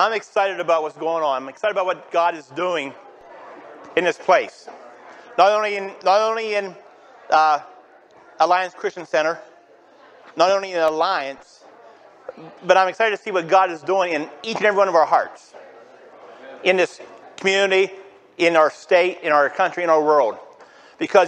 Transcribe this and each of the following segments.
I'm excited about what's going on. I'm excited about what God is doing in this place. Not only in Alliance Christian Center, not only in Alliance, but I'm excited to see what God is doing in each and every one of our hearts, in this community, in our state, in our country, in our world. Because,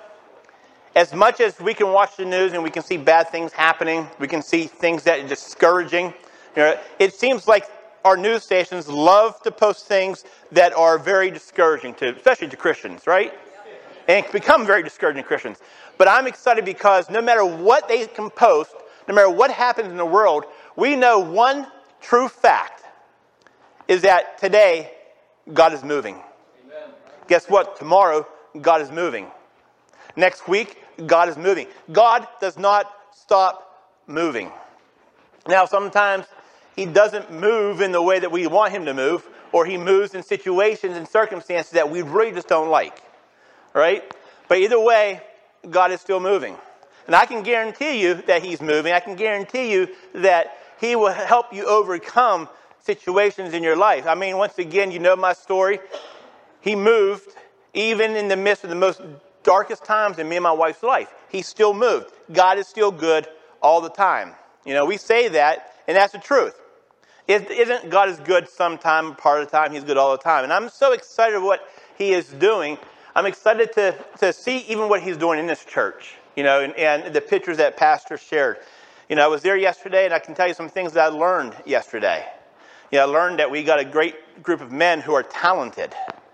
as much as we can watch the news and we can see bad things happening, we can see things that are discouraging, it seems like our news stations love to post things that are very discouraging, especially to Christians, right? And it can become very discouraging to Christians. But I'm excited because no matter what they can post, no matter what happens in the world, we know one true fact is that today, God is moving. Amen. Guess what? Tomorrow, God is moving. Next week, God is moving. God does not stop moving. Now, sometimes He doesn't move in the way that we want Him to move, or He moves in situations and circumstances that we really just don't like. Right? But either way, God is still moving. And I can guarantee you that He's moving. I can guarantee you that He will help you overcome situations in your life. I mean, once again, you know my story. He moved even in the midst of the most darkest times in me and my wife's life. He still moved. God is still good all the time. We say that, and that's the truth. Isn't God is good sometime, part of the time? He's good all the time. And I'm so excited about what He is doing. I'm excited to see even what He's doing in this church, and the pictures that Pastor shared. I was there yesterday, and I can tell you some things that I learned yesterday. I learned that we got a great group of men who are talented.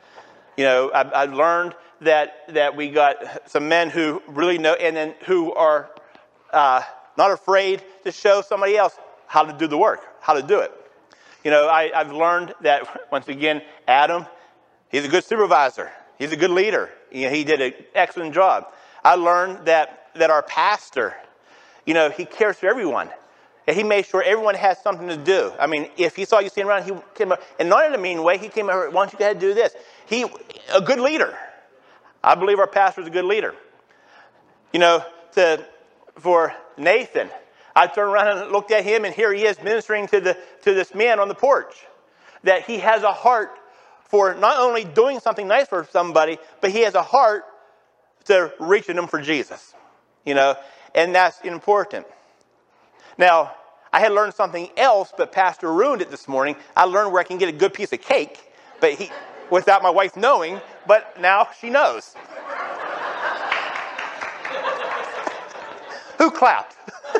I learned that we got some men who really know, and then who are not afraid to show somebody else how to do the work, how to do it. I've learned that, once again, Adam, he's a good supervisor. He's a good leader. He did an excellent job. I learned that our pastor, he cares for everyone. And he made sure everyone has something to do. I mean, if he saw you standing around, he came up, and not in a mean way, he came over, why don't you go ahead and do this? A good leader. I believe our pastor is a good leader. For Nathan, I turned around and looked at him, and here he is ministering to this man on the porch. That he has a heart for not only doing something nice for somebody, but he has a heart to reaching them for Jesus. And that's important. Now, I had learned something else, but Pastor ruined it this morning. I learned where I can get a good piece of cake, without my wife knowing, but now she knows. Who clapped?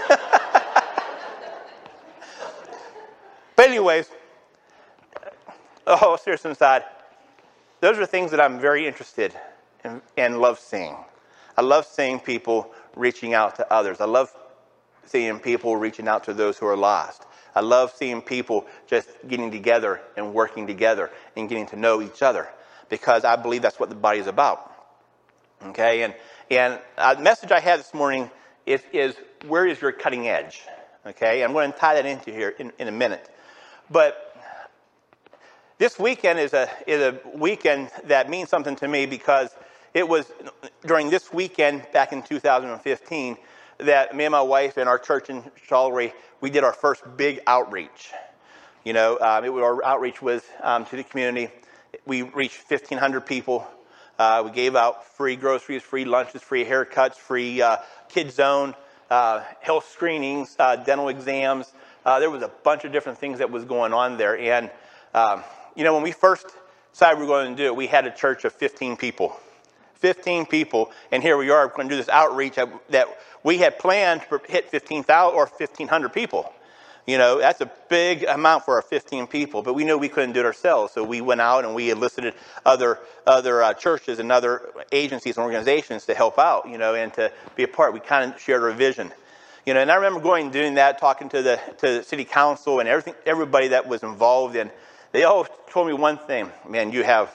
But anyways, seriously aside, those are things that I'm very interested in and love seeing. I love seeing people reaching out to others. I love seeing people reaching out to those who are lost. I love seeing people just getting together and working together and getting to know each other, because I believe that's what the body is about. Okay, and the message I had this morning is where is your cutting edge? Okay, I'm going to tie that into here in a minute. But this weekend is a weekend that means something to me, because it was during this weekend back in 2015 that me and my wife and our church in Charleroy, we did our first big outreach. Our outreach was to the community. We reached 1,500 people. We gave out free groceries, free lunches, free haircuts, free kids zone, health screenings, dental exams. There was a bunch of different things that was going on there. And, when we first decided we were going to do it, we had a church of 15 people. 15 people, and here we are going to do this outreach that we had planned to hit 15,000 or 1,500 people. That's a big amount for our 15 people, but we knew we couldn't do it ourselves, so we went out and we enlisted other churches and other agencies and organizations to help out, and to be a part. We kind of shared our vision. And I remember going and doing that, talking to the city council and everybody that was involved, and they all told me one thing: man, you have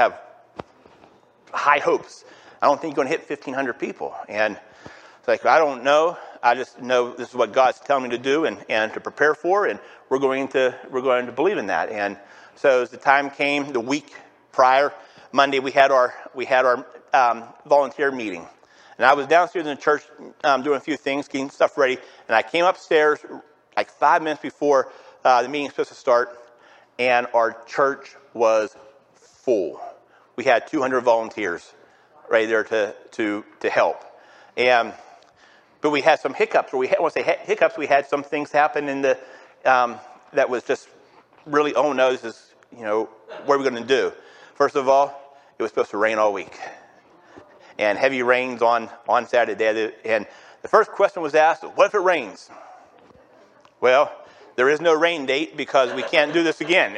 high hopes. I don't think you're going to hit 1,500 people. And it's like, I don't know. I just know this is what God's telling me to do and to prepare for, and we're going to believe in that. And so as the time came, the week prior, Monday, we had our volunteer meeting. And I was downstairs in the church doing a few things, getting stuff ready, and I came upstairs like 5 minutes before the meeting was supposed to start, and our church was full. We had 200 volunteers right there to help. But we had some hiccups. We had some things happen in the that was just really, oh no, this is, what are we going to do? First of all, it was supposed to rain all week. And heavy rains on Saturday. And the first question was asked, what if it rains? Well, there is no rain date because we can't do this again,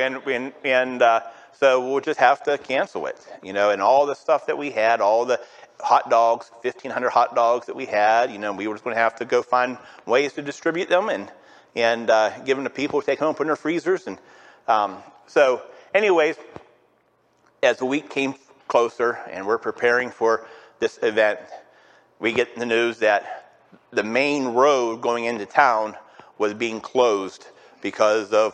so we'll just have to cancel it, and all the stuff that we had, all the hot dogs, 1,500 hot dogs that we had, we were just going to have to go find ways to distribute them and give them to people to take home, put in their freezers. And so anyways, as the week came closer and we're preparing for this event, we get the news that the main road going into town was being closed because of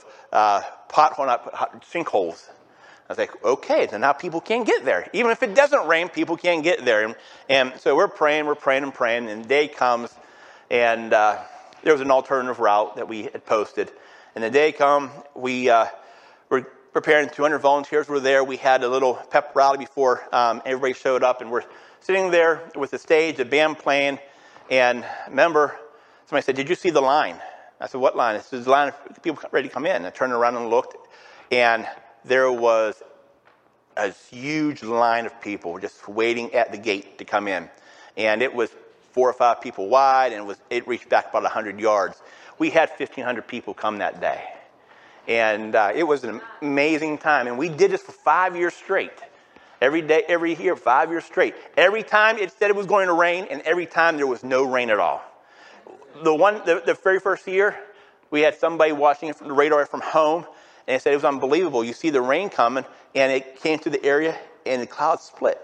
sinkholes. I was like, okay, so now people can't get there. Even if it doesn't rain, people can't get there. And so we're praying, and the day comes, and there was an alternative route that we had posted. And the day come, we were preparing, 200 volunteers were there. We had a little pep rally before everybody showed up, and we're sitting there with the stage, the band playing, and remember, somebody said, did you see the line? I said, what line? It says, the line of people ready to come in. I turned around and looked, and there was a huge line of people just waiting at the gate to come in. And it was 4 or 5 people wide, and it reached back about 100 yards. We had 1,500 people come that day. And it was an amazing time. And we did this for 5 years straight. Every day, every year, 5 years straight. Every time it said it was going to rain, and every time there was no rain at all. The very first year, we had somebody watching it from the radar from home, and they said it was unbelievable. You see the rain coming, and it came to the area, and the clouds split.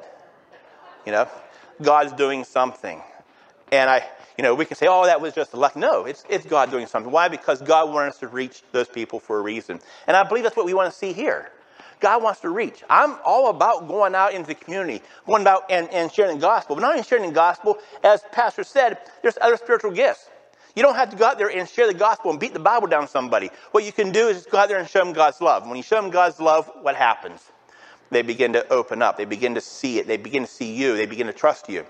God's doing something. And we can say, oh, that was just luck. No, it's God doing something. Why? Because God wanted us to reach those people for a reason. And I believe that's what we want to see here. God wants to reach. I'm all about going out into the community, going out and sharing the gospel. But not only sharing the gospel, as Pastor said, there's other spiritual gifts. You don't have to go out there and share the gospel and beat the Bible down somebody. What you can do is just go out there and show them God's love. When you show them God's love, what happens? They begin to open up. They begin to see it. They begin to see you. They begin to trust you.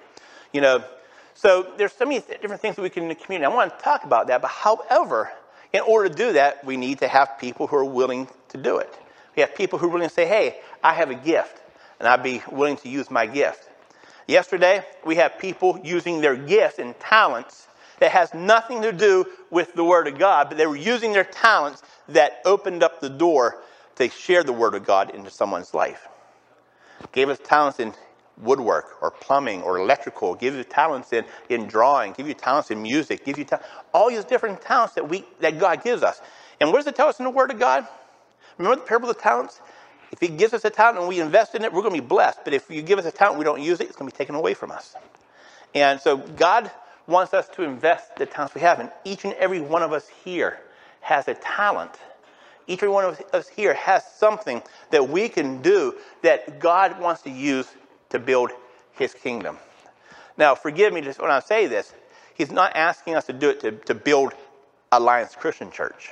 So there's so many different things that we can do in the community. I want to talk about that. But however, in order to do that, we need to have people who are willing to do it. We have people who are willing to say, hey, I have a gift, and I'd be willing to use my gift. Yesterday, we have people using their gifts and talents that has nothing to do with the Word of God, but they were using their talents that opened up the door to share the Word of God into someone's life. Gave us talents in woodwork or plumbing or electrical, give you talents in drawing, give you talents in music, give you all these different talents that God gives us. And what does it tell us in the Word of God? Remember the parable of the talents? If He gives us a talent and we invest in it, we're going to be blessed. But if you give us a talent and we don't use it, it's going to be taken away from us. And so God wants us to invest the talents we have. And each and every one of us here has a talent. Each and every one of us here has something that we can do that God wants to use to build His kingdom. Now, forgive me just when I say this. He's not asking us to do it to build Alliance Christian Church.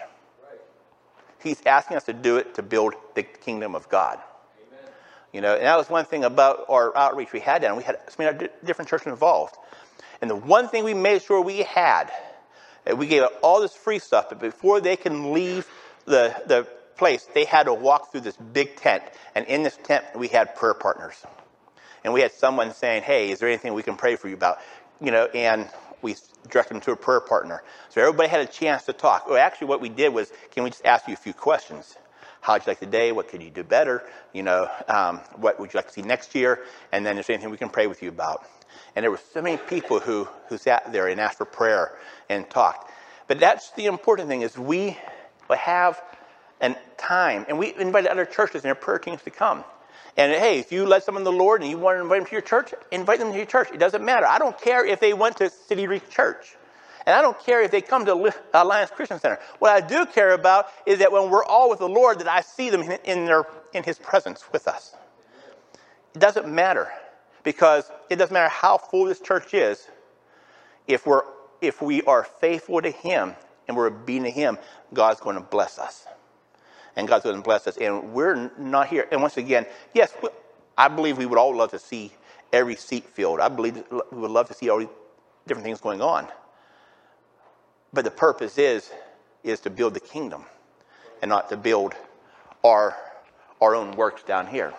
He's asking us to do it to build the kingdom of God. Amen. And that was one thing about our outreach we had down. We had so many different churches involved. And the one thing we made sure we had, we gave out all this free stuff, but before they can leave the place, they had to walk through this big tent. And in this tent, we had prayer partners. And we had someone saying, hey, is there anything we can pray for you about? And we directed them to a prayer partner. So everybody had a chance to talk. Well, actually, what we did was, can we just ask you a few questions? How'd you like the day? What could you do better? What would you like to see next year? And then is there anything we can pray with you about? And there were so many people who sat there and asked for prayer and talked. But that's the important thing is we have a time. And we invited other churches and their prayer teams to come. And hey, if you led someone to the Lord and you want to invite them to your church, invite them to your church. It doesn't matter. I don't care if they went to City Reach Church. And I don't care if they come to Alliance Christian Center. What I do care about is that when we're all with the Lord, that I see them in His presence with us. It doesn't matter. Because it doesn't matter how full this church is. If we are faithful to Him and we're obedient to Him, God's going to bless us. And God's going to bless us. And we're not here. And once again, yes, I believe we would all love to see every seat filled. I believe we would love to see all these different things going on. But the purpose is to build the kingdom and not to build our own works down here.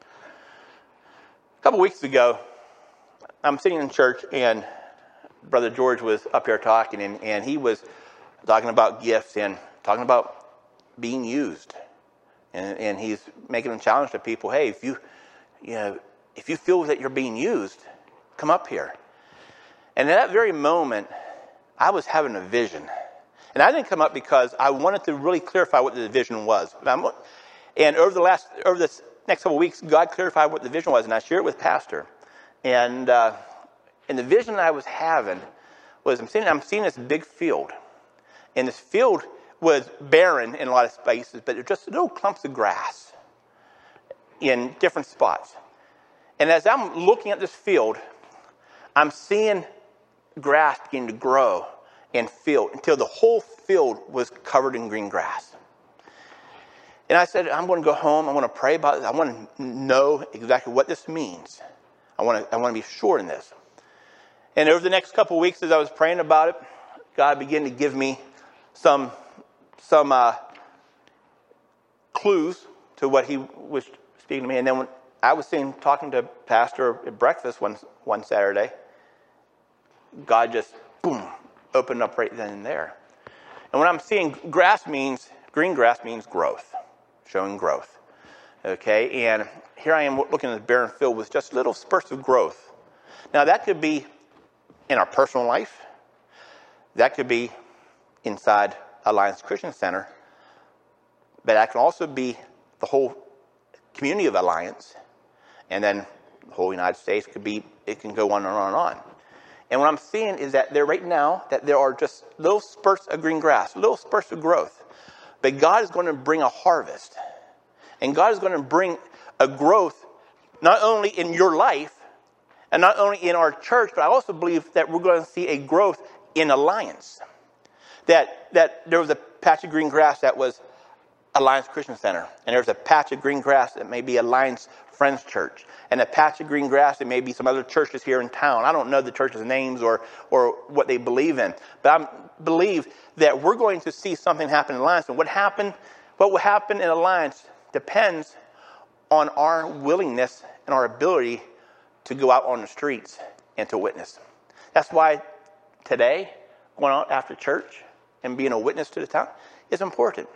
A couple weeks ago, I'm sitting in church and Brother George was up here talking, and he was talking about gifts and talking about being used. And he's making a challenge to people, hey, if you feel that you're being used, come up here. And at that very moment, I was having a vision. And I didn't come up because I wanted to really clarify what the vision was. And over this next couple of weeks, God clarified what the vision was, and I shared it with Pastor. And the vision I was having was I'm seeing this big field. And this field was barren in a lot of spaces, but they're just little clumps of grass in different spots. And as I'm looking at this field, I'm seeing grass begin to grow and fill until the whole field was covered in green grass. And I said, I'm going to go home. I want to pray about this. I want to know exactly what this means. I want to be sure in this. And over the next couple of weeks, as I was praying about it, God began to give me some clues to what He was speaking to me. And then when I was talking to Pastor at breakfast one Saturday, God just, boom, opened up right then and there. And when I'm seeing green grass means growth, showing growth. Okay, and here I am looking at the barren field with just little spurts of growth. Now that could be in our personal life. That could be inside Alliance Christian Center. But that can also be the whole community of Alliance. And then the whole United States it can go on and on and on. And what I'm seeing is that there are just little spurts of green grass, little spurts of growth. But God is going to bring a harvest. And God is going to bring a growth not only in your life and not only in our church, but I also believe that we're going to see a growth in Alliance. That there was a patch of green grass that was Alliance Christian Center. And there was a patch of green grass that may be Alliance Friends Church. And a patch of green grass that may be some other churches here in town. I don't know the churches' names or what they believe in. But I believe that we're going to see something happen in Alliance. And what will happen in Alliance depends on our willingness and our ability to go out on the streets and to witness. That's why today, going out after church and being a witness to the town is important.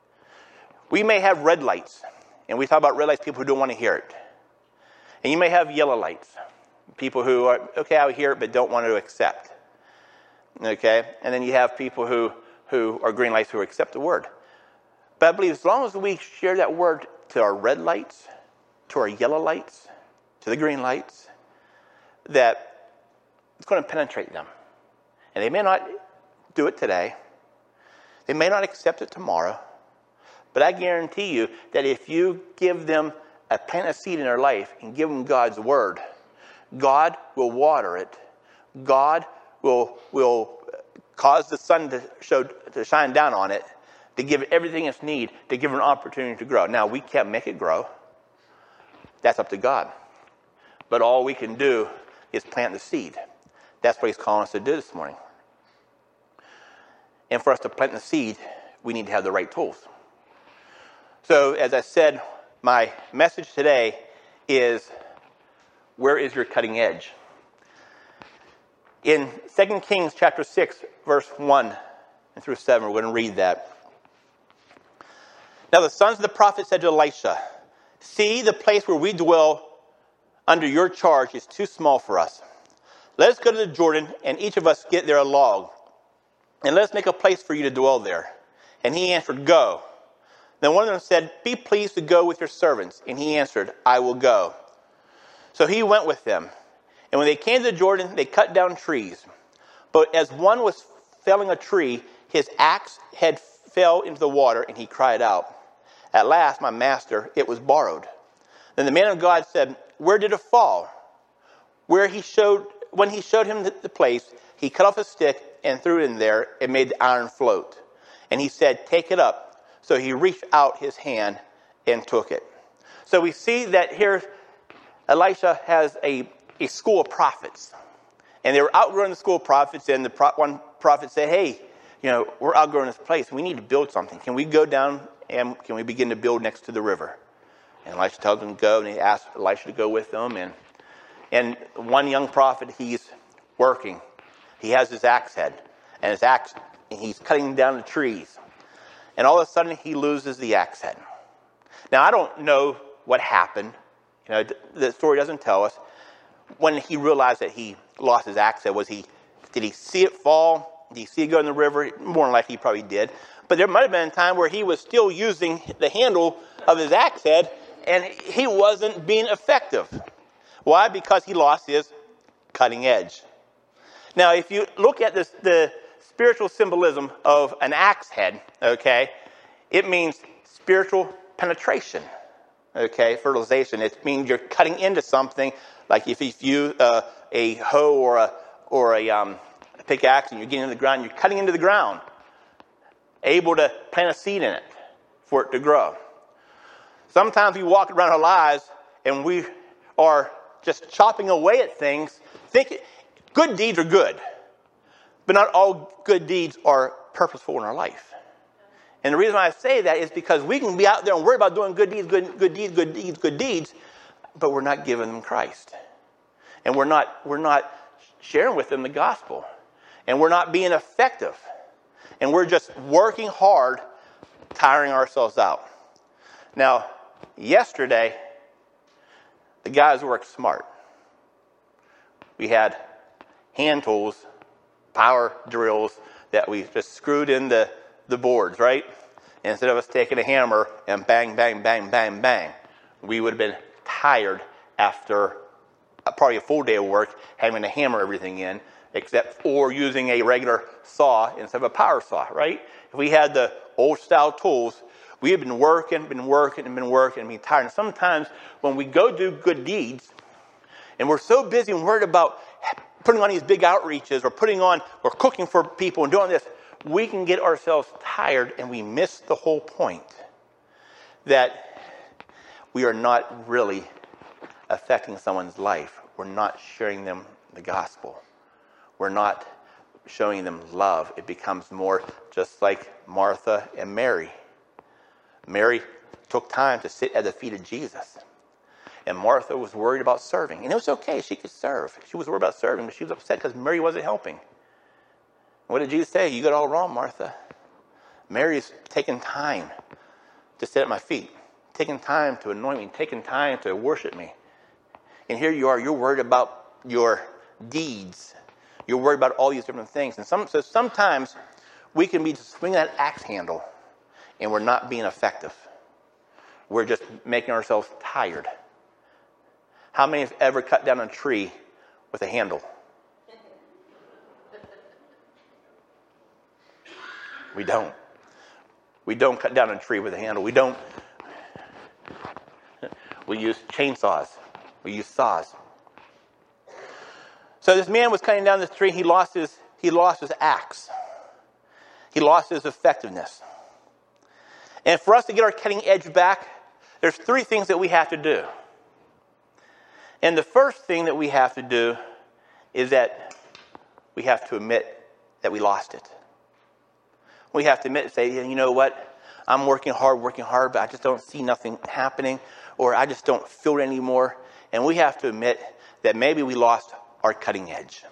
We may have red lights, and we talk about red lights, people who don't want to hear it. And you may have yellow lights, people who are, okay, I'll hear it, but don't want to accept. Okay? And then you have people who are green lights who accept the word. But I believe as long as we share that word to our red lights, to our yellow lights, to the green lights, that it's going to penetrate them. And they may not do it today. They may not accept it tomorrow. But I guarantee you that if you give them plant a seed in their life and give them God's word, God will water it. God will cause the sun to shine down on it, to give it everything it's need, to give it an opportunity to grow. Now, we can't make it grow. That's up to God. But all we can do is plant the seed. That's what He's calling us to do this morning. And for us to plant the seed, we need to have the right tools. So, as I said, my message today is, where is your cutting edge? In 2 Kings chapter 6, verse 1 and through 7, we're going to read that. Now the sons of the prophet said to Elisha, "See, the place where we dwell under your charge is too small for us. Let us go to the Jordan, and each of us get there a log, and let us make a place for you to dwell there." And he answered, "Go." Then one of them said, "Be pleased to go with your servants." And he answered, "I will go." So he went with them. And when they came to the Jordan, they cut down trees. But as one was felling a tree, his axe head fell into the water, and he cried out, "At last, my master, it was borrowed." Then the man of God said, "Where did it fall?" When he showed him the place, he cut off a stick and threw it in there and made the iron float. And he said, "Take it up." So he reached out his hand and took it. So we see that here Elisha has a school of prophets. And they were outgrowing the school of prophets, and one prophet said, hey, we're outgrowing this place. We need to build something. Can we go down and can we begin to build next to the river? And Elisha tells them to go, and he asked Elisha to go with them. And one young prophet, he's working. He has his axe head, and his axe, and he's cutting down the trees. And all of a sudden, he loses the axe head. Now, I don't know what happened. The story doesn't tell us. When he realized that he lost his axe head, did he see it fall? Did he see it go in the river? More than likely, he probably did. But there might have been a time where he was still using the handle of his axe head, and he wasn't being effective. Why? Because he lost his cutting edge. Now, if you look at the spiritual symbolism of an axe head, okay, it means spiritual penetration, okay, fertilization. It means you're cutting into something, like if you a hoe or a pickaxe and you're getting into the ground, you're cutting into the ground, able to plant a seed in it for it to grow. Sometimes we walk around our lives and we are just chopping away at things, thinking good deeds are good, but not all good deeds are purposeful in our life. And the reason why I say that is because we can be out there and worry about doing good deeds, but we're not giving them Christ. And we're not sharing with them the gospel. And we're not being effective. And we're just working hard, tiring ourselves out. Now, yesterday, the guys worked smart. We had hand tools, power drills that we just screwed in the boards, right? And instead of us taking a hammer and bang, bang, bang, bang, bang, we would have been tired after probably a full day of work having to hammer everything in, or using a regular saw instead of a power saw, right? If we had the old style tools, we have been working and being tired. And sometimes when we go do good deeds, and we're so busy and worried about putting on these big outreaches or cooking for people and doing this, we can get ourselves tired and we miss the whole point that we are not really affecting someone's life. We're not sharing them the gospel. We're not showing them love. It becomes more just like Martha and Mary. Mary took time to sit at the feet of Jesus. And Martha was worried about serving. And it was okay. She could serve. She was worried about serving, but she was upset because Mary wasn't helping. What did Jesus say? You got it all wrong, Martha. Mary's taking time to sit at my feet, taking time to anoint me, taking time to worship me. And here you are, you're worried about your deeds. You're worried about all these different things. And so sometimes we can be just swinging that axe handle and we're not being effective. We're just making ourselves tired. How many have ever cut down a tree with a handle? We don't. We don't cut down a tree with a handle. We don't. We use chainsaws. We use saws. So this man was cutting down this tree. He lost his axe. He lost his effectiveness. And for us to get our cutting edge back, there's 3 things that we have to do. And the first thing that we have to do is that we have to admit that we lost it. We have to admit and say, you know what? I'm working hard, but I just don't see nothing happening, or I just don't feel it anymore. And we have to admit that maybe we lost our cutting edge.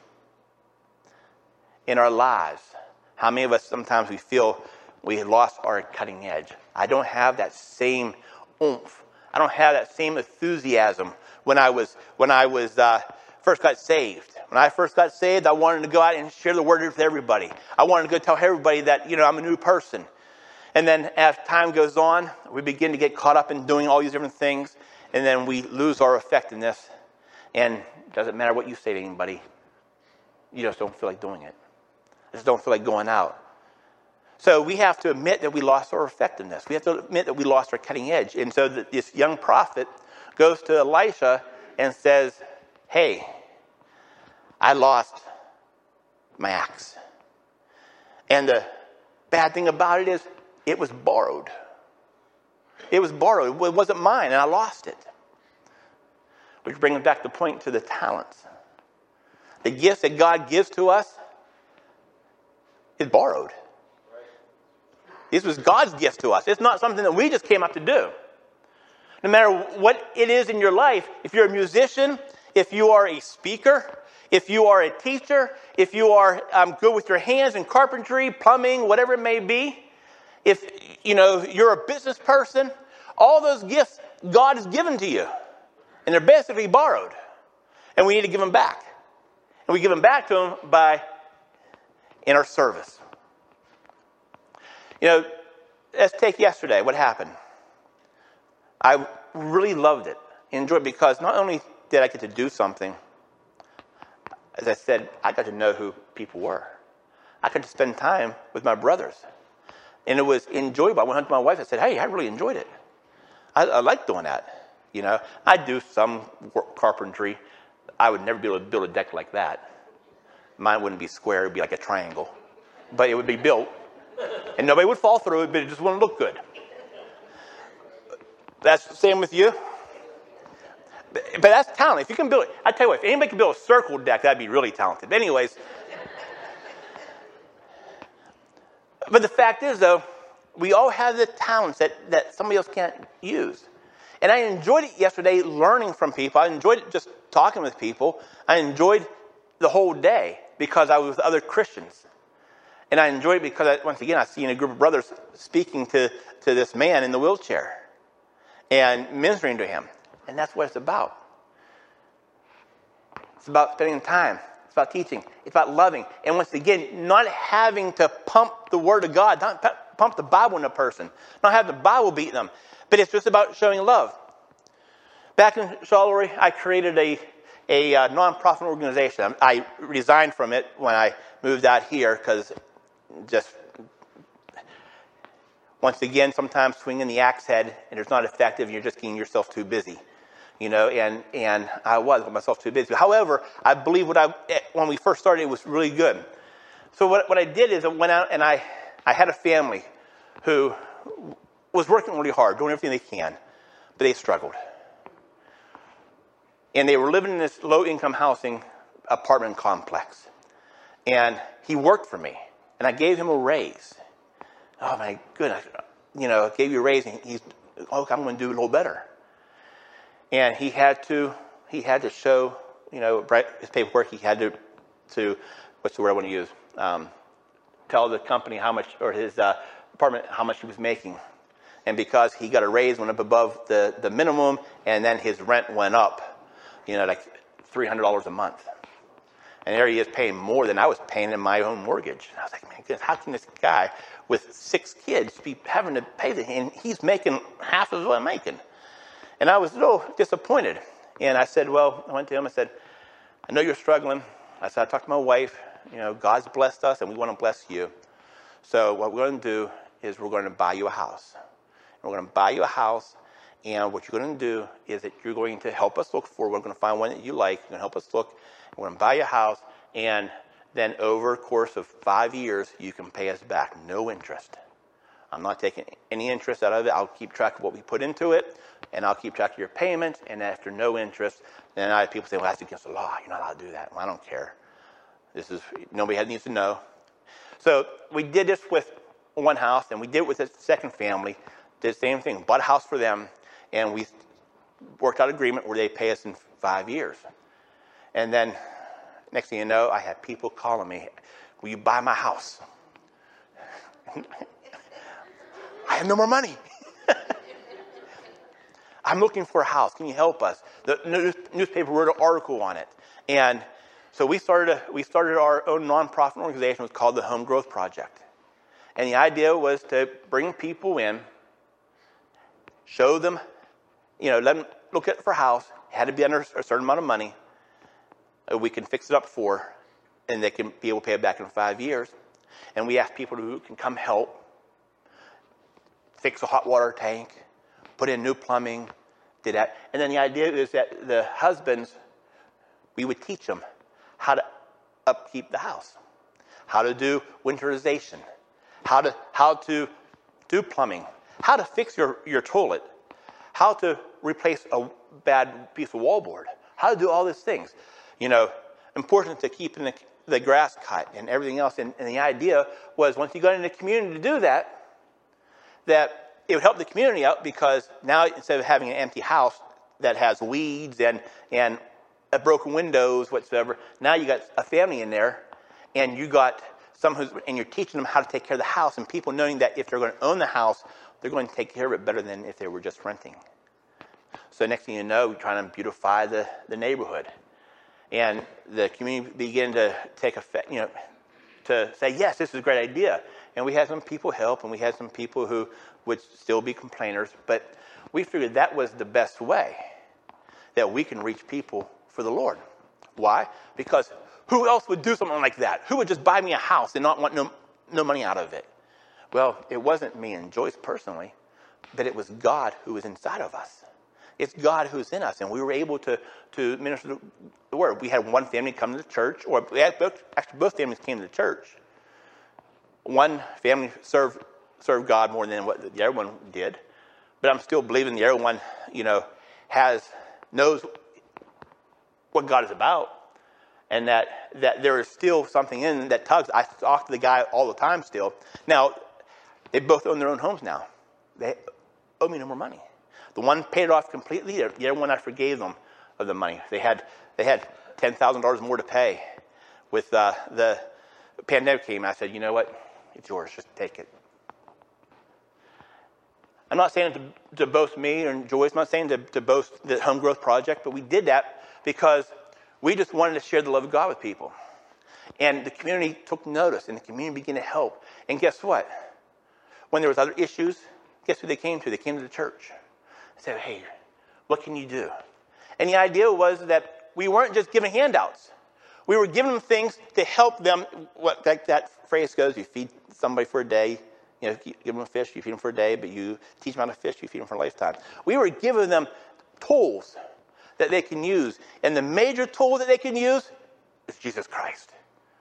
In our lives, how many of us sometimes we feel we lost our cutting edge? I don't have that same oomph. I don't have that same enthusiasm when I was first got saved. When I first got saved, I wanted to go out and share the word with everybody. I wanted to go tell everybody that, I'm a new person. And then as time goes on, we begin to get caught up in doing all these different things, and then we lose our effectiveness. And it doesn't matter what you say to anybody. You just don't feel like doing it. I just don't feel like going out. So we have to admit that we lost our effectiveness. We have to admit that we lost our cutting edge. And so this young prophet goes to Elisha and says, hey, I lost my axe. And the bad thing about it is It was borrowed. It was borrowed. It wasn't mine, and I lost it. Which brings back the point to the talents. The gifts that God gives to us is borrowed. This was God's gift to us. It's not something that we just came up to do. No matter what it is in your life, if you're a musician, if you are a speaker, if you are a teacher, if you are good with your hands in carpentry, plumbing, whatever it may be, if you're a business person, all those gifts God has given to you. And they're basically borrowed. And we need to give them back. And we give them back to Him in our service. Let's take yesterday. What happened? I really loved it. Enjoyed it because not only did I get to do something, as I said, I got to know who people were. I got to spend time with my brothers. And it was enjoyable. I went home to my wife and said, hey, I really enjoyed it. I like doing that. I do some carpentry. I would never be able to build a deck like that. Mine wouldn't be square. It would be like a triangle. But it would be built. And nobody would fall through it, but it just wouldn't look good. That's the same with you. But that's talent. If you can build it, I tell you what, if anybody can build a circle deck, that'd be really talented. But anyways. But the fact is, though, we all have the talents that somebody else can't use. And I enjoyed it yesterday learning from people. I enjoyed it just talking with people. I enjoyed the whole day because I was with other Christians. And I enjoyed it because, once again, I seen a group of brothers speaking to this man in the wheelchair and ministering to him. And that's what it's about. It's about spending time. It's about teaching. It's about loving. And once again, not having to pump the Word of God, not pump the Bible in a person, not have the Bible beat them. But it's just about showing love. Back in Charleroi, I created a non-profit organization. I resigned from it when I moved out here because just, once again, sometimes swinging the axe head and it's not effective and you're just getting yourself too busy. And I was myself too busy. However, I believe when we first started, it was really good. So what I did is I went out and I had a family who was working really hard, doing everything they can, but they struggled. And they were living in this low-income housing apartment complex. And he worked for me, and I gave him a raise. Oh, my goodness. Gave you a raise, and I'm going to do a little better. And he had to show, his paperwork. He had to what's the word I want to use? Tell the company how much, or his apartment, how much he was making. And because he got a raise, went up above the minimum, and then his rent went up, like $300 a month. And there he is paying more than I was paying in my own mortgage. And I was like, man, goodness, how can this guy with 6 kids be having to pay this? And he's making half of what I'm making. And I was a little disappointed. And I went to him, I said, I know you're struggling. I said, I talked to my wife. God's blessed us, and we want to bless you. So what we're going to do is we're going to buy you a house. We're going to buy you a house, and what you're going to do is that you're going to help us look for. We're going to find one that you like. You're going to help us look. We're going to buy you a house, and then over a course of 5 years, you can pay us back, no interest. I'm not taking any interest out of it. I'll keep track of what we put into it, and I'll keep track of your payment. And after no interest, then I have people say, well, that's against the law. You're not allowed to do that. Well, I don't care. Nobody needs to know. So we did this with one house, and we did it with the second family. Did the same thing. Bought a house for them, and we worked out an agreement where they pay us in 5 years. And then, next thing you know, I had people calling me, will you buy my house? I have no more money. I'm looking for a house. Can you help us? The newspaper wrote an article on it. And so we started our own nonprofit organization. It was called the Home Growth Project. And the idea was to bring people in, show them, let them look at it for a house. It had to be under a certain amount of money. We can fix it up for, and they can be able to pay it back in 5 years. And we ask people who can come help, fix a hot water tank, put in new plumbing, did that. And then the idea is that the husbands, we would teach them how to upkeep the house, how to do winterization, how to do plumbing, how to fix your toilet, how to replace a bad piece of wallboard, how to do all these things. Important to keeping the grass cut and everything else. And the idea was once you got in the community to do that it would help the community out, because now instead of having an empty house that has weeds and broken windows whatsoever, now you got a family in there, and you got and you're teaching them how to take care of the house, and people knowing that if they're going to own the house, they're going to take care of it better than if they were just renting. So next thing you know, we're trying to beautify the neighborhood. And the community began to take effect, to say, yes, this is a great idea. And we had some people help, and we had some people who would still be complainers. But we figured that was the best way that we can reach people for the Lord. Why? Because who else would do something like that? Who would just buy me a house and not want no money out of it? Well, it wasn't me and Joyce personally, but it was God who was inside of us. It's God who's in us, and we were able to minister the word. We had one family come to the church, or both families came to the church. One family served God more than what the other one did, but I'm still believing the other one, knows what God is about, and that there is still something in that tugs. I talk to the guy all the time still. Now, they both own their own homes now. They owe me no more money. The one paid it off completely. The other one, I forgave them of the money. They had $10,000 more to pay. With the pandemic came, I said, you know what? It's yours. Just take it. I'm not saying to boast me and Joyce. I'm not saying to boast the Home Growth Project, but we did that because we just wanted to share the love of God with people. And the community took notice, and the community began to help. And guess what? When there was other issues, guess who they came to? They came to the church. They said, hey, what can you do? And the idea was that we weren't just giving handouts. We were giving them things to help them. What that phrase goes, you feed somebody for a day. You give them a fish, you feed them for a day, but you teach them how to fish, you feed them for a lifetime. We were giving them tools that they can use. And the major tool that they can use is Jesus Christ.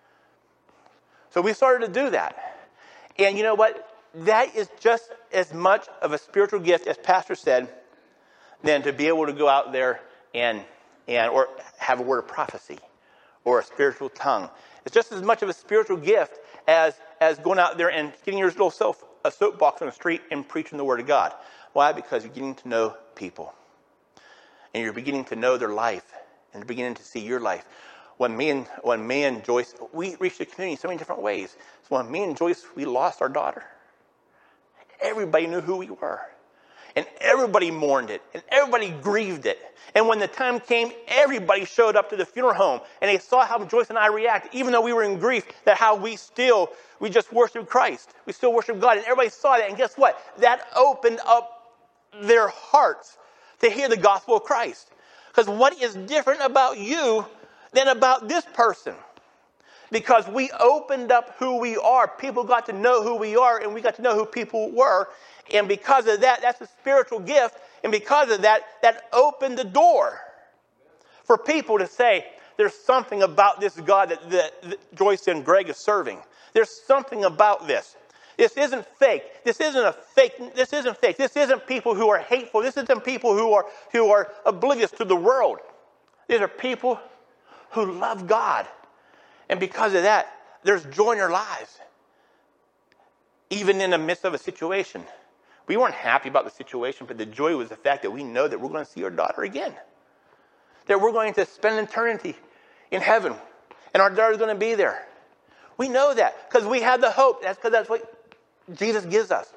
So we started to do that. And you know what? That is just as much of a spiritual gift, as Pastor said, than to be able to go out there and or have a word of prophecy or a spiritual tongue. It's just as much of a spiritual gift as going out there and getting your little a soapbox on the street and preaching the word of God. Why? Because you're getting to know people. And you're beginning to know their life, and you're beginning to see your life. When me and Joyce, we reached the community in so many different ways. So when me and Joyce, we lost our daughter, everybody knew who we were. And everybody mourned it. And everybody grieved it. And when the time came, everybody showed up to the funeral home. And they saw how Joyce and I reacted, even though we were in grief, that how we just worshiped Christ. We still worshiped God. And everybody saw that. And guess what? That opened up their hearts to hear the gospel of Christ. Because what is different about you than about this person? Because we opened up who we are. People got to know who we are, and we got to know who people were. And because of that, that's a spiritual gift. And because of that, that opened the door for people to say, there's something about this God that Joyce and Greg is serving. There's something about this. This isn't fake. This isn't fake. This isn't people who are hateful. This isn't people who are oblivious to the world. These are people who love God. And because of that, there's joy in their lives. Even in the midst of a situation. We weren't happy about the situation, but the joy was the fact that we know that we're going to see our daughter again. That we're going to spend eternity in heaven. And our daughter's going to be there. We know that because we have the hope. That's because that's what Jesus gives us.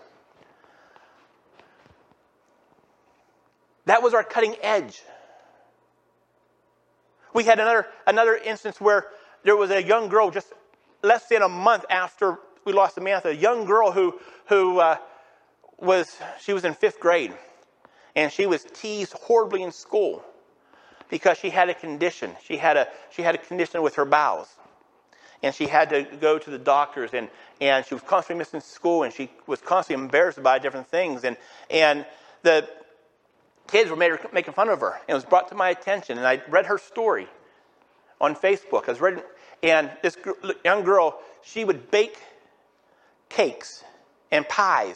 That was our cutting edge. We had another instance where there was a young girl just less than a month after we lost Samantha, a young girl who was in 5th grade, and she was teased horribly in school because she had a condition. She had a condition with her bowels, and she had to go to the doctors, and she was constantly missing school, and she was constantly embarrassed by different things, and the kids were making fun of her, and it was brought to my attention, and I read her story on Facebook. And this young girl, she would bake cakes and pies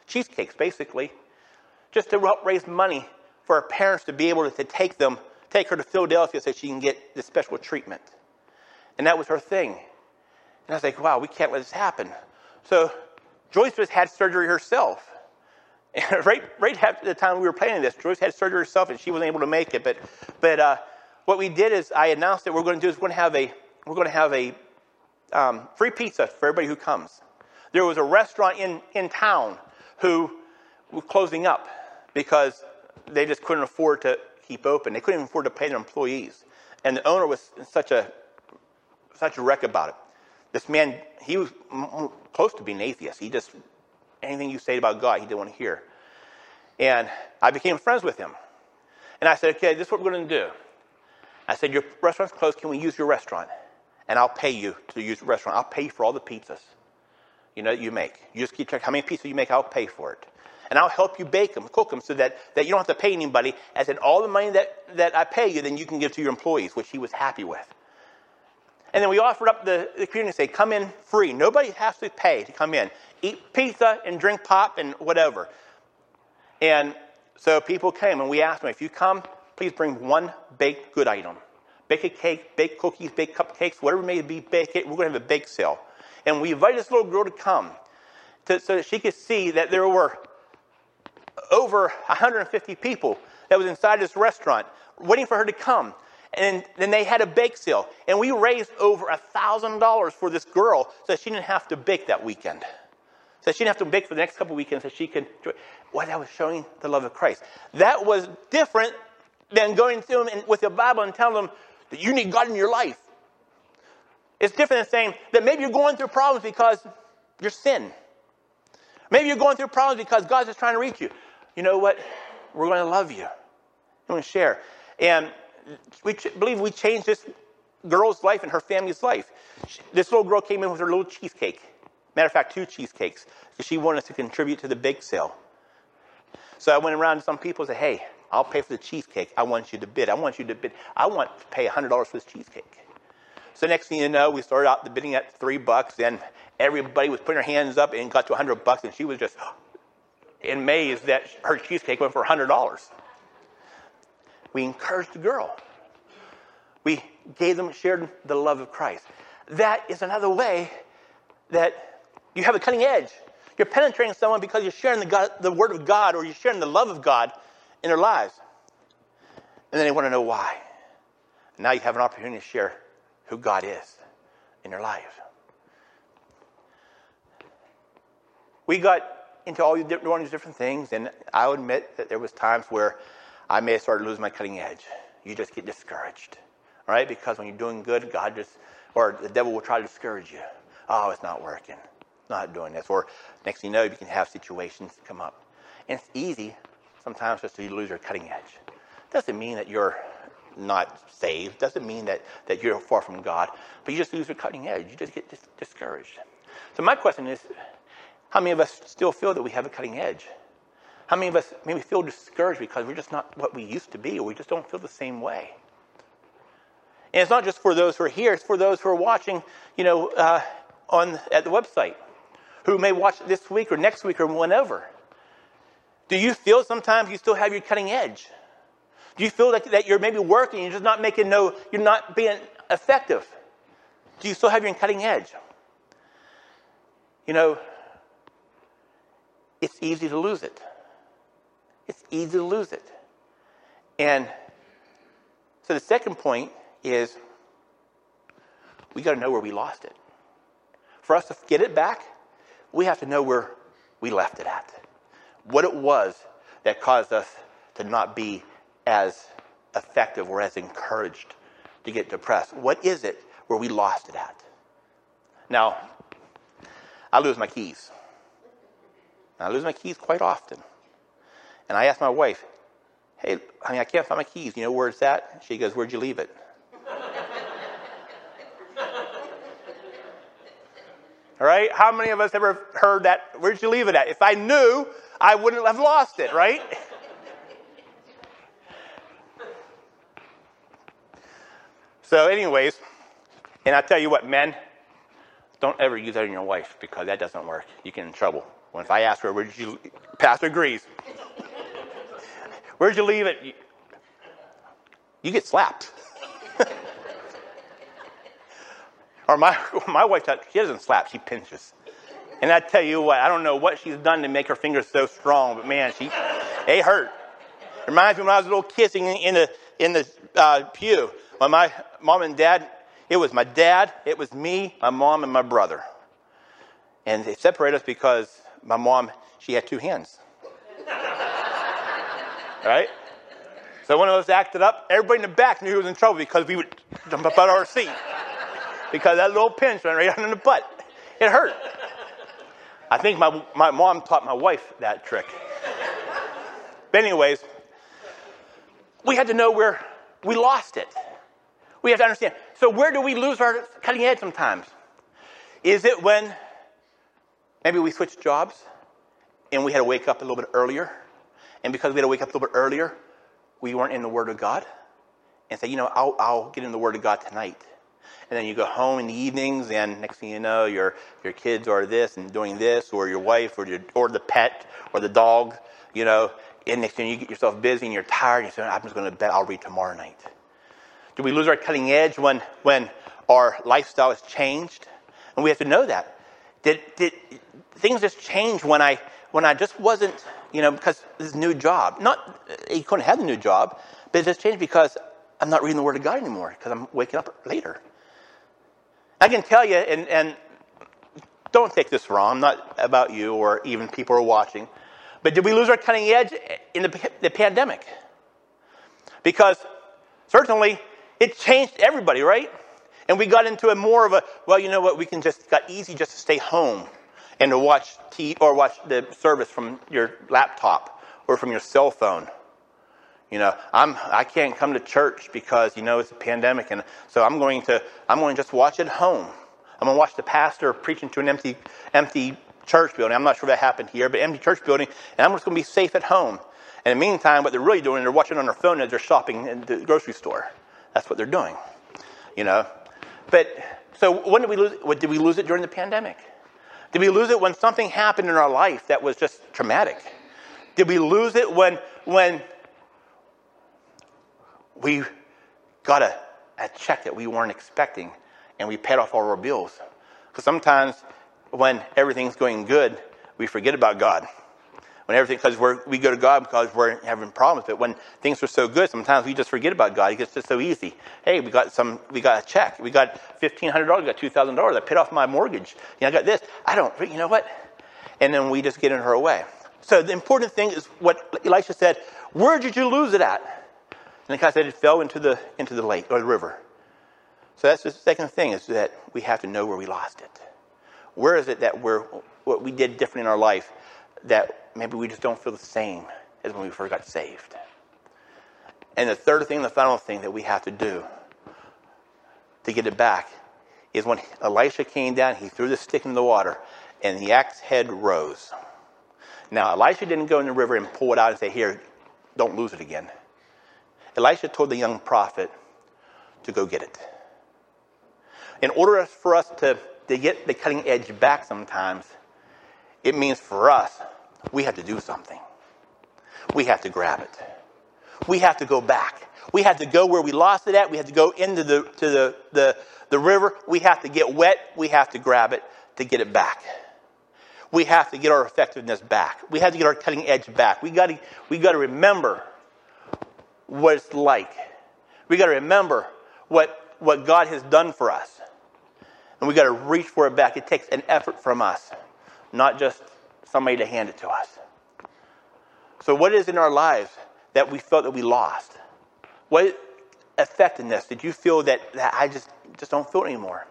cheesecakes, basically, just to help raise money for her parents to be able to take her to Philadelphia so she can get this special treatment. And that was her thing. And I was like, wow, we can't let this happen. So Joyce just had surgery herself. And right after the time we were planning this, Joyce had surgery herself, and she wasn't able to make it. But what we did is I announced that we're going to have a free pizza for everybody who comes. There was a restaurant in town who were closing up because they just couldn't afford to keep open. They couldn't even afford to pay their employees. And the owner was such a wreck about it. This man, he was close to being an atheist. He just, anything you say about God, he didn't want to hear. And I became friends with him. And I said, okay, this is what we're going to do. I said, your restaurant's closed. Can we use your restaurant? And I'll pay you to use the restaurant. I'll pay you for all the pizzas you make. You just keep track how many pizzas you make. I'll pay for it. And I'll help you bake them, cook them, so that you don't have to pay anybody. I said, all the money that I pay you, then you can give to your employees, which he was happy with. And then we offered up the community and say, come in free. Nobody has to pay to come in. Eat pizza and drink pop and whatever. And so people came, and we asked them, if you come, please bring one baked good item. Bake a cake, bake cookies, bake cupcakes, whatever it may be, bake it. We're going to have a bake sale. And we invited this little girl to come so that she could see that there were over 150 people that was inside this restaurant waiting for her to come. And then they had a bake sale. And we raised over $1,000 for this girl so that she didn't have to bake that weekend. So she didn't have to bake for the next couple of weekends so she could enjoy. Well, that was showing the love of Christ. That was different than going to them with the Bible and telling them that you need God in your life. It's different than saying that maybe you're going through problems because you're sin. Maybe you're going through problems because God's just trying to reach you. You know what? We're going to love you. We're going to share. And we believe we changed this girl's life and her family's life. This little girl came in with her little cheesecake. Matter of fact, 2 cheesecakes. Because she wanted us to contribute to the bake sale. So I went around to some people and said, hey, I'll pay for the cheesecake. I want you to bid. I want to pay $100 for this cheesecake. So next thing you know, we started out the bidding at $3. And everybody was putting their hands up and got to $100. And she was just amazed that her cheesecake went for $100. We encouraged the girl. We shared the love of Christ. That is another way that you have a cutting edge. You're penetrating someone because you're sharing the Word of God, or you're sharing the love of God in their lives. And then they want to know why. And now you have an opportunity to share who God is in their lives. We got into all these different things, and I'll admit that there was times where I may have started losing my cutting edge. You just get discouraged, all right? Because when you're doing good, or the devil will try to discourage you. Oh, it's not working. Not doing this. Or next thing you know, you can have situations come up. And it's easy sometimes just to lose your cutting edge. Doesn't mean that you're not saved. Doesn't mean that you're far from God. But you just lose your cutting edge. You just get discouraged. So my question is, how many of us still feel that we have a cutting edge? How many of us maybe feel discouraged because we're just not what we used to be, or we just don't feel the same way? And it's not just for those who are here. It's for those who are watching, at the website, who may watch this week or next week or whenever. Do you feel sometimes you still have your cutting edge? Do you feel that you're maybe working, you're just not you're not being effective? Do you still have your cutting edge? It's easy to lose it. It's easy to lose it. And so the second point is we got to know where we lost it. For us to get it back, we have to know where we left it at. What it was that caused us to not be as effective or as encouraged to get depressed. What is it where we lost it at? Now, I lose my keys. I lose my keys quite often. And I ask my wife, hey, honey, I can't find my keys. You know where it's at? She goes, where'd you leave it? All right? How many of us ever heard that? Where'd you leave it at? If I knew, I wouldn't have lost it, right? So anyways, and I tell you what, men, don't ever use that on your wife because that doesn't work. You get in trouble. Well, if I ask her, Pastor agrees. Where'd you leave it? You get slapped. Or my wife, she doesn't slap, she pinches. And I tell you what, I don't know what she's done to make her fingers so strong, but man, they hurt. Reminds me when I was a little kid sitting in the pew. When my mom and dad, it was my dad, it was me, my mom, and my brother. And they separated us because my mom, she had 2 hands. Right? So when one of us acted up, everybody in the back knew he was in trouble because we would jump up out of our seat. Because that little pinch went right under the butt. It hurt. I think my mom taught my wife that trick. But anyways, we had to know where we lost it. We have to understand. So where do we lose our cutting edge sometimes? Is it when maybe we switched jobs and we had to wake up a little bit earlier? And because we had to wake up a little bit earlier, we weren't in the Word of God? And say, I'll get in the Word of God tonight. And then you go home in the evenings, and next thing you know, your kids are this and doing this, or your wife, or the pet, or the dog, and next thing you get yourself busy and you're tired, and you say, I'm just going to bed, I'll read tomorrow night. Do we lose our cutting edge when our lifestyle has changed? And we have to know that. Did things just change when I just wasn't, because this new job, not, you couldn't have the new job, but it just changed because I'm not reading the Word of God anymore, because I'm waking up later. I can tell you, and don't take this wrong, I'm not about you or even people who are watching, but did we lose our cutting edge in the pandemic? Because certainly it changed everybody, right? And we got into a more of a, got easy just to stay home and to watch TV or watch the service from your laptop or from your cell phone. I can't come to church because, it's a pandemic, and so I'm going to just watch at home. I'm going to watch the pastor preaching to an empty church building. I'm not sure if that happened here, but empty church building, and I'm just going to be safe at home. And in the meantime, what they're really doing, they're watching on their phone as they're shopping in the grocery store. That's what they're doing, But so when did we lose? Did we lose it during the pandemic? Did we lose it when something happened in our life that was just traumatic? Did we lose it when we got a check that we weren't expecting and we paid off all our bills? Because sometimes when everything's going good, we forget about God. Because we go to God because we're having problems. But when things are so good, sometimes we just forget about God. It gets just so easy. Hey, we got a check. We got $1,500. We got $2,000. I paid off my mortgage. I got this. You know what? And then we just get in her way. So the important thing is what Elisha said. Where did you lose it at? And the guy said it fell into the lake or the river. So that's the second thing, is that we have to know where we lost it. Where is it that what we did different in our life that maybe we just don't feel the same as when we first got saved? And the third thing, the final thing that we have to do to get it back is when Elisha came down, he threw the stick in the water, and the axe head rose. Now, Elisha didn't go in the river and pull it out and say, here, don't lose it again. Elisha told the young prophet to go get it. In order for us to get the cutting edge back sometimes, it means for us, we have to do something. We have to grab it. We have to go back. We have to go where we lost it at. We have to go into the river. We have to get wet. We have to grab it to get it back. We have to get our effectiveness back. We have to get our cutting edge back. We got to remember what it's like. We got to remember what God has done for us. And we got to reach for it back. It takes an effort from us, not just somebody to hand it to us. So what is in our lives that we felt that we lost? What effectiveness did you feel that I just don't feel it anymore?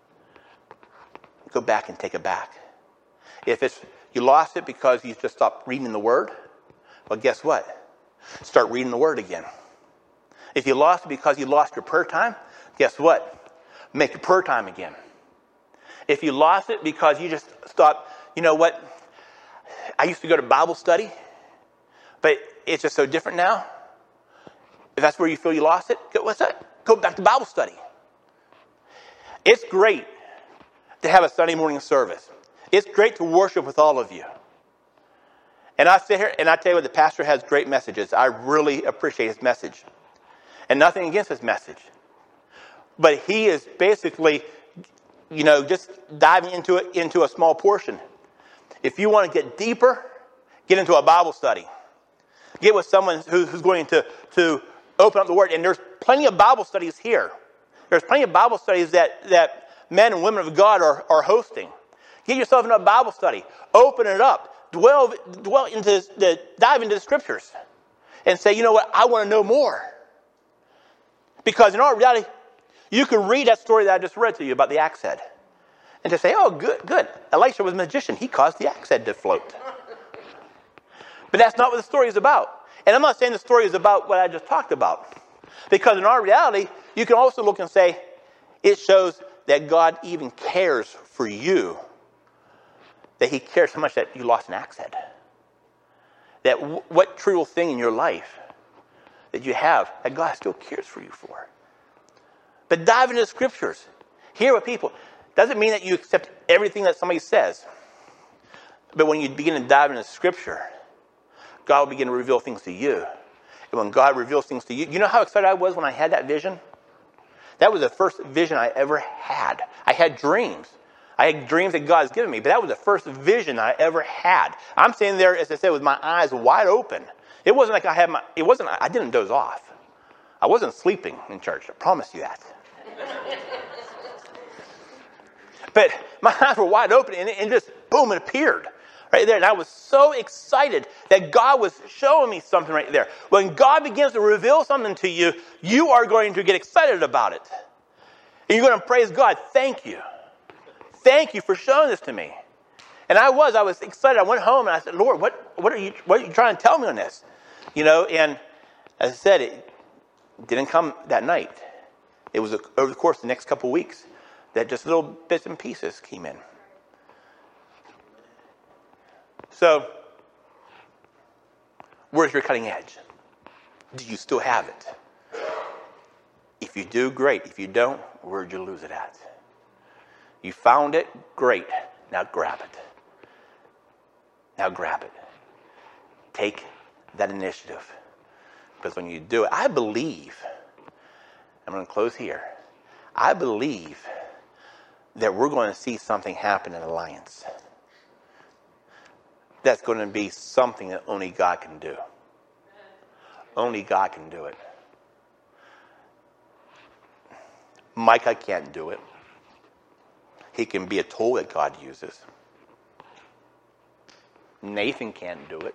Go back and take it back. If it's you lost it because you just stopped reading the Word, well, guess what? Start reading the Word again. If you lost it because you lost your prayer time, guess what? Make your prayer time again. If you lost it because you just stopped, you know what? I used to go to Bible study, but it's just so different now. If that's where you feel you lost it, what's that? Go back to Bible study. It's great to have a Sunday morning service. It's great to worship with all of you. And I sit here and I tell you what, the pastor has great messages. I really appreciate his message. And nothing against his message. But he is basically, just diving into a small portion. If you want to get deeper, get into a Bible study. Get with someone who's going to open up the Word. And there's plenty of Bible studies here. There's plenty of Bible studies that men and women of God are hosting. Get yourself into a Bible study. Open it up. Dive into the Scriptures. And say, you know what, I want to know more. Because in all reality, you can read that story that I just read to you about the axe head. And just say, oh, good. Elisha was a magician. He caused the axe head to float. But that's not what the story is about. And I'm not saying the story is about what I just talked about. Because in our reality, you can also look and say, it shows that God even cares for you. That he cares so much that you lost an axe head. That what trivial thing in your life that you have that God still cares for you for. But dive into the Scriptures. Hear what people. Doesn't mean that you accept everything that somebody says. But when you begin to dive into Scripture, God will begin to reveal things to you. And when God reveals things to you, you know how excited I was when I had that vision? That was the first vision I ever had. I had dreams. I had dreams that God has given me, but that was the first vision I ever had. I'm sitting there, as I said, with my eyes wide open. It wasn't like I didn't doze off. I wasn't sleeping in church. I promise you that. But my eyes were wide open, and just boom, it appeared right there. And I was so excited that God was showing me something right there. When God begins to reveal something to you, you are going to get excited about it. And you're going to praise God. Thank you. Thank you for showing this to me. And I was excited. I went home and I said, Lord, what are you trying to tell me on this? And as I said, it didn't come that night. It was over the course of the next couple of weeks that just little bits and pieces came in. So, where's your cutting edge? Do you still have it? If you do, great. If you don't, where'd you lose it at? You found it, great. Now grab it. Now grab it. Take that initiative. Because when you do it, I believe, I'm going to close here, I believe that we're going to see something happen in Alliance. That's going to be something that only God can do. Only God can do it. Micah can't do it. He can be a tool that God uses. Nathan can't do it.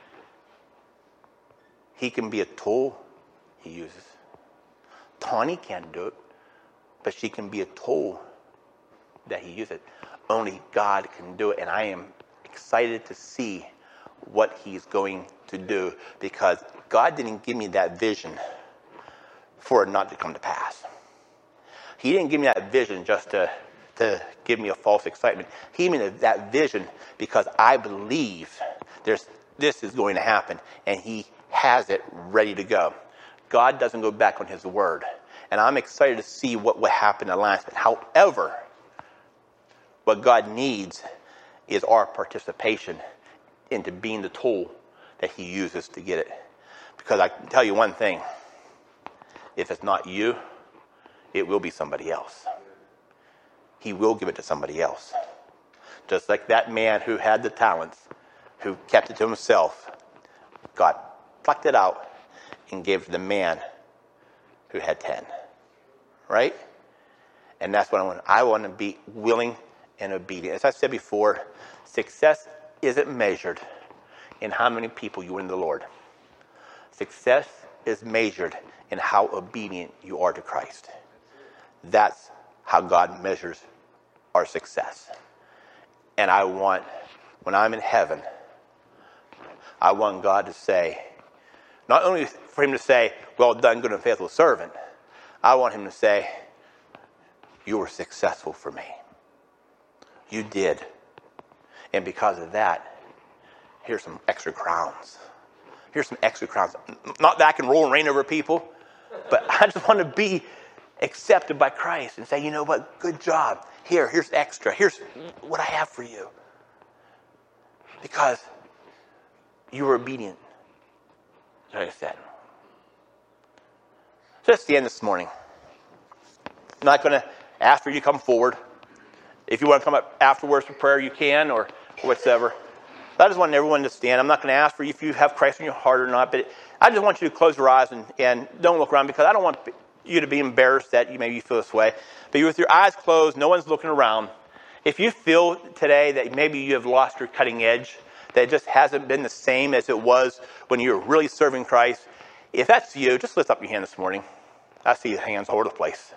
He can be a tool he uses. Tawny can't do it, but she can be a tool that he uses. Only God can do it, and I am excited to see what he's going to do, because God didn't give me that vision for it not to come to pass. He didn't give me that vision just to give me a false excitement. He gave me that vision because I believe this is going to happen, and he has it ready to go. God doesn't go back on his word, and I'm excited to see what will happen in Alliance. But however, what God needs is our participation into being the tool that he uses to get it. Because I can tell you one thing, if it's not you, it will be somebody else. He will give it to somebody else. Just like that man who had the talents, who kept it to himself, God plucked it out and gave it to the man who had 10. Right? And that's what I want. I want to be willing and obedient. As I said before, success isn't measured in how many people you win the Lord. Success is measured in how obedient you are to Christ. That's how God measures our success. And I want, when I'm in heaven, I want God to say, not only for him to say, well done, good and faithful servant, I want him to say, you were successful for me. You did. And because of that, here's some extra crowns. Here's some extra crowns. Not that I can roll and reign over people, but I just want to be accepted by Christ and say, you know what, good job. Here's extra. Here's what I have for you. Because You were obedient. Like I said. So that's the end this morning. I'm not going to ask for you to come forward. If you want to come up afterwards for prayer, you can, or whatever. I just want everyone to stand. I'm not going to ask for you if you have Christ in your heart or not, but I just want you to close your eyes and don't look around, because I don't want you to be embarrassed that you maybe feel this way. But with your eyes closed, no one's looking around. If you feel today that maybe you have lost your cutting edge, that it just hasn't been the same as it was when you were really serving Christ, if that's you, just lift up your hand this morning. I see hands all over the place.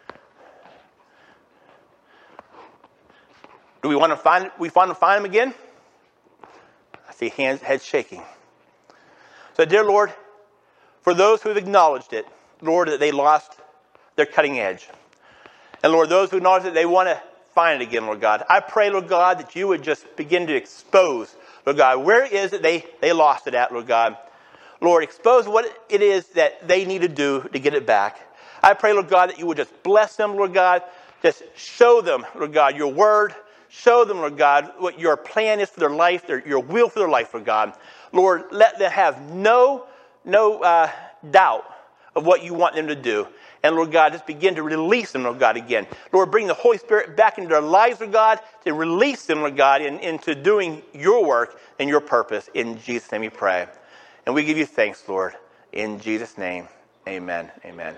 Do we want to find them again? I see heads shaking. So, dear Lord, for those who have acknowledged it, Lord, that they lost their cutting edge. And Lord, those who acknowledge that they want to find it again, Lord God, I pray, Lord God, that you would just begin to expose, Lord God, where is it they lost it at, Lord God. Lord, expose what it is that they need to do to get it back. I pray, Lord God, that you would just bless them, Lord God. Just show them, Lord God, your word. Show them, Lord God, what your plan is for their life, your will for their life, Lord God. Lord, let them have no doubt of what you want them to do. And, Lord God, just begin to release them, Lord God, again. Lord, bring the Holy Spirit back into their lives, Lord God, to release them, Lord God, into doing your work and your purpose. In Jesus' name we pray. And we give you thanks, Lord. In Jesus' name, amen. Amen.